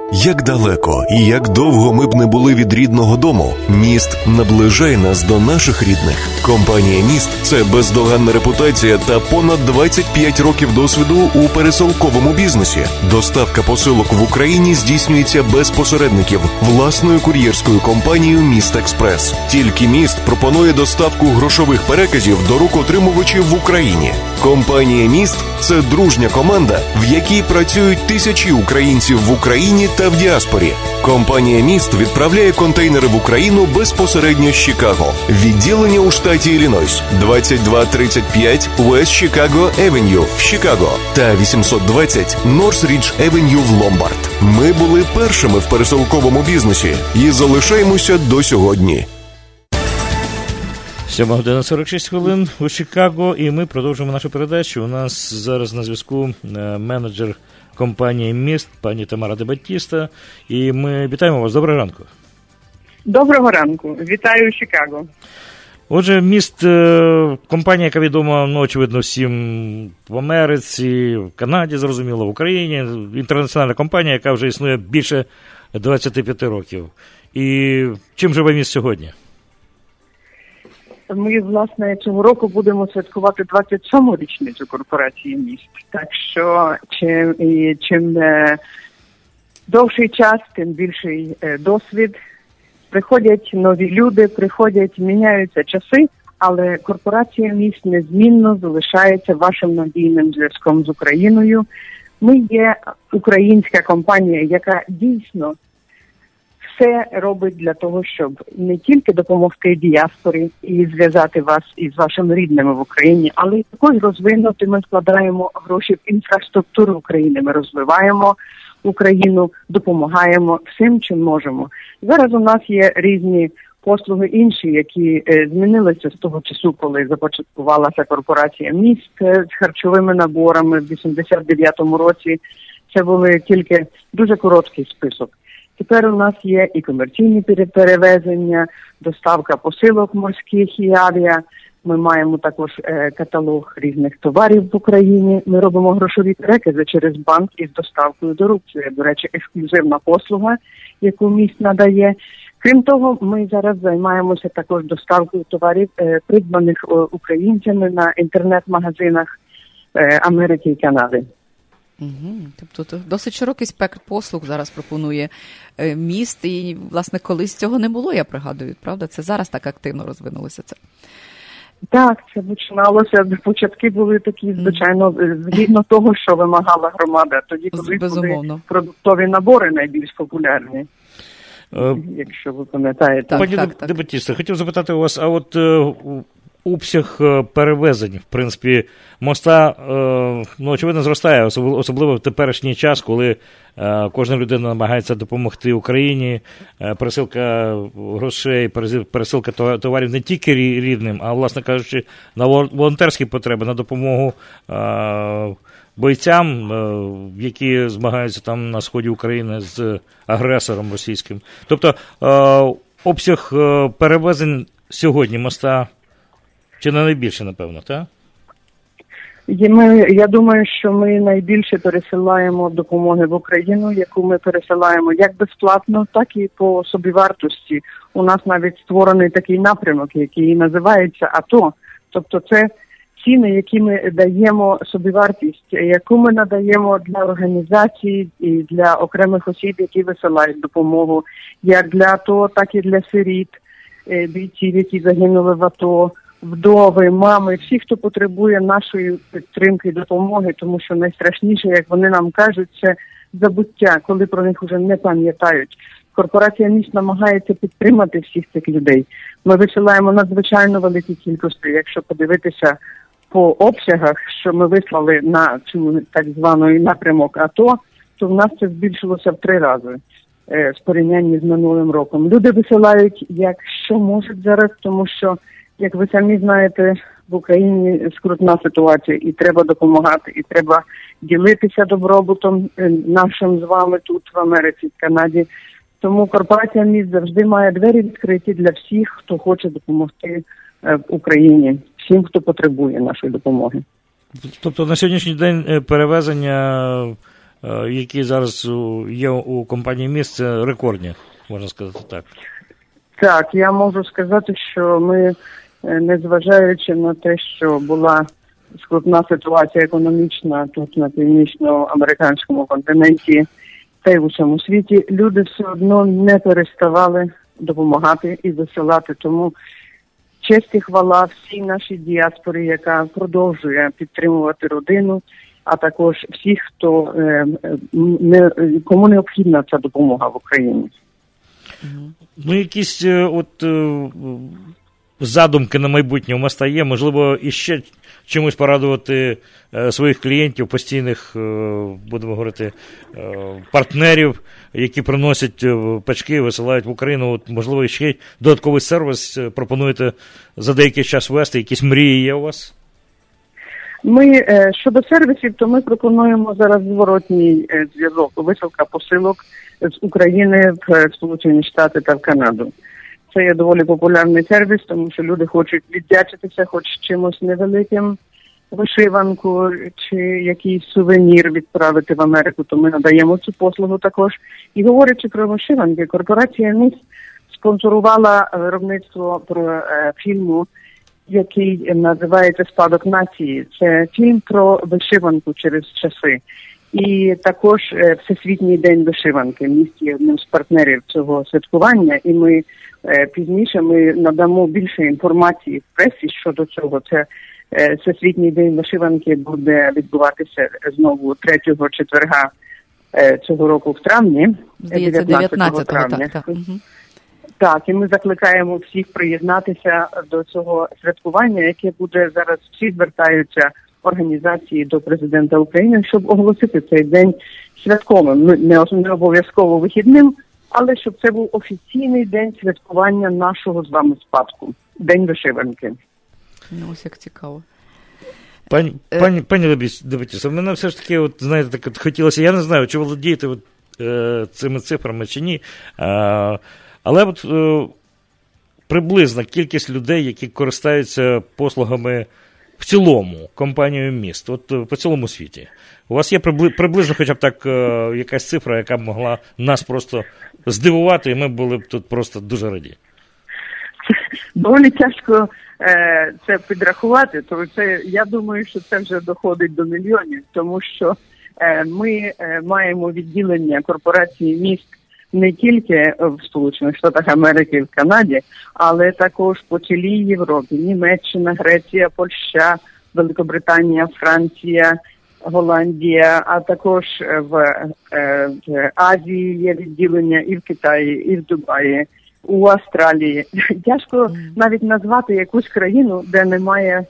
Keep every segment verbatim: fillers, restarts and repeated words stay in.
Як далеко і як довго ми б не були від рідного дому, міст наближає нас до наших рідних. Компанія «Міст» – це бездоганна репутація та понад двадцять п'ять років досвіду у пересилковому бізнесі. Доставка посилок в Україні здійснюється без посередників власною кур'єрською компанією «Міст Експрес». Тільки «Міст» пропонує доставку грошових переказів до рук отримувачів в Україні. Компанія «Міст» – це дружня команда, в якій працюють тисячі українців в Україні та в діаспорі. Компанія «Міст» відправляє контейнери в Україну безпосередньо з Чикаго. Відділення у штаті Іллінойс, двадцять два тридцять п'ять West Chicago Avenue в Чикаго та вісімсот двадцять North Ridge Avenue в Ломбард. Ми були першими в пересилковому бізнесі і залишаємося до сьогодні. сьома година сорок шість хвилин у Чикаго, і ми продовжуємо нашу передачу. У нас зараз на зв'язку менеджер компанії «Міст» пані Тамара Де Баттіста. І ми вітаємо вас. Доброго ранку. Доброго ранку. Вітаю у Чикаго. Отже, «Міст» – компанія, яка відома, ну, очевидно, всім в Америці, в Канаді, зрозуміло, в Україні. Інтернаціональна компанія, яка вже існує більше двадцять п'ять років. І чим живе «Міст» сьогодні? Ми, власне, цього року будемо святкувати двадцять сьому річницю корпорації «Міст». Так що, чим, і, чим е, довший час, тим більший е, досвід. Приходять нові люди, приходять, міняються часи, але корпорація «Міст» незмінно залишається вашим надійним зв'язком з Україною. Ми є українська компанія, яка дійсно все робить для того, щоб не тільки допомогти діаспорі і зв'язати вас із вашими рідними в Україні, але й також розвинути. Ми вкладаємо гроші в інфраструктуру України. Ми розвиваємо Україну, допомагаємо всім, чим можемо. Зараз у нас є різні послуги інші, які е, змінилися з того часу, коли започаткувалася корпорація «Міст» з харчовими наборами в вісімдесят дев'ятому році. Це були тільки дуже короткий список. Тепер у нас є і комерційні перевезення, доставка посилок морських і авіа. Ми маємо також е, каталог різних товарів в Україні. Ми робимо грошові перекази через банк із доставкою до рук. Це, до речі, ексклюзивна послуга, яку «Міст» надає. Крім того, ми зараз займаємося також доставкою товарів, е, придбаних е, українцями на інтернет-магазинах е, Америки і Канади. Угу. Тобто досить широкий спектр послуг зараз пропонує е, «Міст», і, власне, колись цього не було, я пригадую, правда? Це зараз так активно розвинулося це. Так, це починалося, початки були такі, звичайно, згідно того, що вимагала громада. Тоді, коли були продуктові набори найбільш популярні, е, якщо ви пам'ятаєте. Пані Де Баттіста, хотів запитати у вас, а от е, обсяг перевезень, в принципі, моста, ну, очевидно, зростає, особливо в теперішній час, коли кожна людина намагається допомогти Україні, пересилка грошей, пересилка товарів не тільки рідним, а, власне кажучи, на волонтерські потреби, на допомогу бойцям, які змагаються там на сході України з агресором російським. Тобто, обсяг перевезень сьогодні моста чи не найбільше, напевно, так? Ми, я думаю, що ми найбільше пересилаємо допомоги в Україну, яку ми пересилаємо як безплатно, так і по собівартості. У нас навіть створений такий напрямок, який називається АТО. Тобто це ціни, які ми даємо, собівартість, яку ми надаємо для організацій і для окремих осіб, які висилають допомогу, як для АТО, так і для сиріт, бійців, які загинули в АТО, вдови, мами, всі, хто потребує нашої підтримки і допомоги, тому що найстрашніше, як вони нам кажуть, це забуття, коли про них вже не пам'ятають. Корпорація «Міст» намагається підтримати всіх цих людей. Ми висилаємо надзвичайно великі кількості. Якщо подивитися по обсягах, що ми вислали на цю так званий напрямок АТО, то в нас це збільшилося в три рази е, в порівнянні з минулим роком. Люди висилають, як що можуть зараз, тому що, як ви самі знаєте, в Україні скрутна ситуація, і треба допомагати, і треба ділитися добробутом нашим з вами тут, в Америці, в Канаді. Тому корпорація «Міст» завжди має двері відкриті для всіх, хто хоче допомогти в Україні, всім, хто потребує нашої допомоги. Тобто на сьогоднішній день перевезення які зараз є у компанії «Міст», це рекордні, можна сказати так. Так, я можу сказати, що ми, незважаючи на те, що була складна ситуація економічна тут на північноамериканському континенті та й в усьому світі, люди все одно не переставали допомагати і засилати. Тому честь і хвала всій нашій діаспорі, яка продовжує підтримувати родину, а також всіх, хто е, не, кому необхідна ця допомога в Україні. Ну, якісь от задумки на майбутнє у Моста є, можливо, іще чимось порадувати своїх клієнтів, постійних, будемо говорити, партнерів, які приносять пачки, висилають в Україну. От, можливо, ще додатковий сервіс пропонуєте за деякий час вести, якісь мрії є у вас? Ми, щодо сервісів, то ми пропонуємо зараз зворотній зв'язок, висилка посилок з України в Сполучені Штати та в Канаду. Це є доволі популярний сервіс, тому що люди хочуть віддячитися хоч чимось невеликим, вишиванку чи якийсь сувенір відправити в Америку, то ми надаємо цю послугу також. І говорячи про вишиванки, корпорація «Міст» спонсорувала виробництво про е, фільму, який називається «Спадок нації». Це фільм про вишиванку через часи. І також е, Всесвітній день вишиванки. «Міст» є одним з партнерів цього святкування, і ми е, пізніше ми надамо більше інформації в пресі щодо цього. Це е, Всесвітній день вишиванки буде відбуватися знову третього четверга е, цього року в травні. Здається, дев'ятнадцятого травня. Так, так. Угу. Так, і ми закликаємо всіх приєднатися до цього святкування, яке буде зараз, всі звертаються організації до президента України, щоб оголосити цей день святковим, не, не обов'язково вихідним, але щоб це був офіційний день святкування нашого з вами спадку, День вишиванки. Ну, ось як цікаво. Пані, пані, пані Дебетіса, мене все ж таки, от, знаєте, так от хотілося, я не знаю, чи володієте от, е, цими цифрами чи ні, е, але от е, приблизна кількість людей, які користаються послугами в цілому компанією «Міст», от по цілому світі. У вас є прибли, приблизно хоча б так е, якась цифра, яка б могла нас просто здивувати, і ми були б тут просто дуже раді? Доволі тяжко е, це підрахувати, тому це, я думаю, що це вже доходить до мільйонів, тому що е, ми е, маємо відділення корпорації «Міст» не тільки в Сполучених Штатах Америки, в Канаді, але також по цілій Європі. Німеччина, Греція, Польща, Великобританія, Франція, Голландія, а також в, в Азії є відділення і в Китаї, і в Дубаї, у Австралії. Тяжко навіть назвати якусь країну, де немає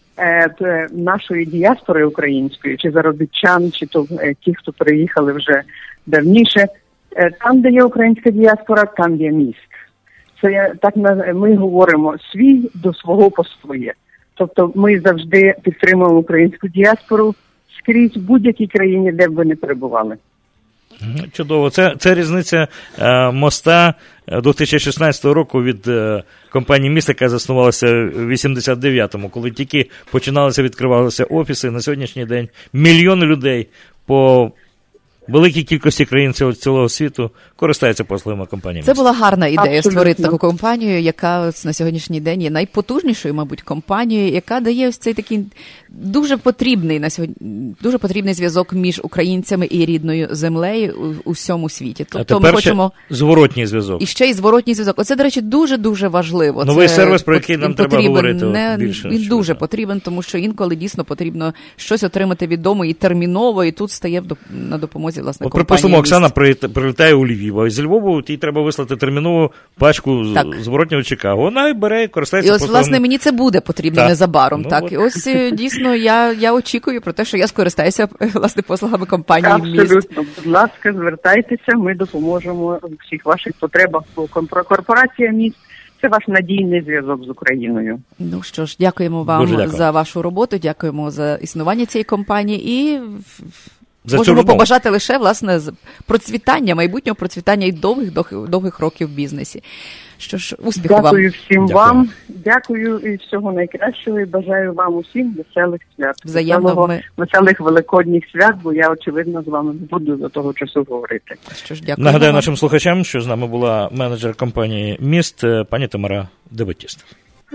е, нашої діаспори української, чи заробітчан, чи то е, ті, хто приїхали вже давніше. Там, де є українська діаспора, там є «Міст». Це так ми говоримо свій до свого по своє. Тобто ми завжди підтримуємо українську діаспору скрізь в будь-якій країні, де б ви не перебували. Чудово. Це, це різниця е, моста дві тисячі шістнадцятого року від е, компанії «Міст», яка заснувалася в вісімдесят дев'ятому, коли тільки починалися, відкривалися офіси. На сьогоднішній день мільйони людей по великій кількості країн цього цілого світу користаються послугами компанії «Міст». Це була гарна ідея. Абсолютно. Створити таку компанію, яка на сьогоднішній день є найпотужнішою, мабуть, компанією, яка дає ось цей такий дуже потрібний на сьогодні, дуже потрібний зв'язок між українцями і рідною землею у, у всьому світі. Тобто а тепер ми хочемо зворотній зв'язок. І ще й зворотній зв'язок. Оце, до речі, дуже-дуже важливо. Новий Це сервіс, про який нам потрібен, треба говорити не, більше. Він дуже так. потрібен, тому що інколи дійсно потрібно щось отримати від дому і терміново, і тут стає на допомозі, власне, компанія. Припустимо, Оксана прилітає у Львів, а з Львову їй треба вислати термінову пачку так. зворотнього Чикаго. Вона і бере, і користається І ось, послугами. власне, мені це буде потрібно так. незабаром. Ну, так. от. І ось, дійсно, я, я очікую про те, що я скористаюся, власне, послугами компанії «Міст». Абсолютно. Будь ласка, звертайтеся, ми допоможемо у всіх ваших потребах. Корпорація «Міст» – це ваш надійний зв'язок з Україною. Ну що ж, дякуємо вам дякую. за вашу роботу, дякуємо за існування цієї компанії і за Можемо цю побажати лише, власне, процвітання, майбутнього процвітання і довгих, довгих, довгих років в бізнесі. Що ж, успіху вам. Дякую всім Дякую. вам. Дякую і всього найкращого. І бажаю вам усім веселих свят. Взаємно Веселого, ми... веселих великодніх свят, бо я, очевидно, з вами не буду до того часу говорити. Що ж, дякую. Нагадаю вам. нашим слухачам, що з нами була менеджер компанії «Міст» пані Тамара Дебетіст.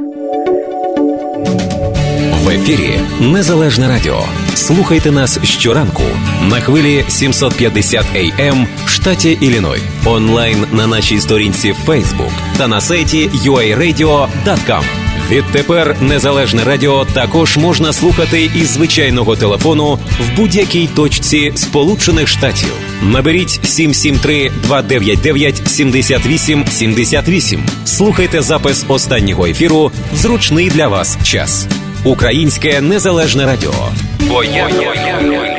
В ефірі Незалежне Радіо. Слухайте нас щоранку на хвилі сімсот п'ятдесят ей ем в штаті Ілліной, онлайн на нашій сторінці Facebook та на сайті ю ей радіо крапка ком. Відтепер Незалежне Радіо також можна слухати із звичайного телефону в будь-якій точці Сполучених Штатів. Наберіть сім сім три два дев'ять дев'ять сім вісім сім вісім. Слухайте запис останнього ефіру в зручний для вас час. Українське Незалежне Радіо. Бо я